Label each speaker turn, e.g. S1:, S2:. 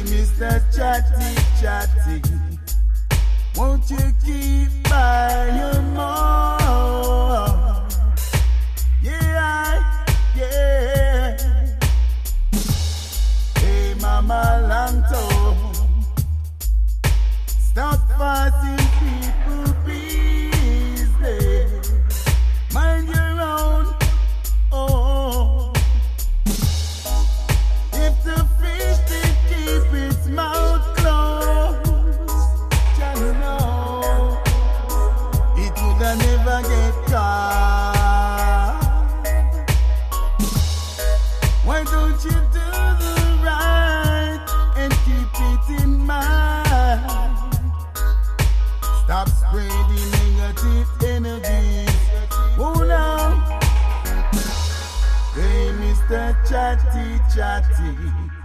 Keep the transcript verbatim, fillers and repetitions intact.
S1: Mister Chatty Chatty, won't you keep buying more? Yeah, yeah. Hey, Mama Lanto, stop forcing people business. Mind your own. Oh, if the fish did keep its mouth closed, you know, it would never get caught. Why don't you do the right and keep it in mind? Stop spreading negative energies. Oh no. Hey, Mister Chatty Chatty,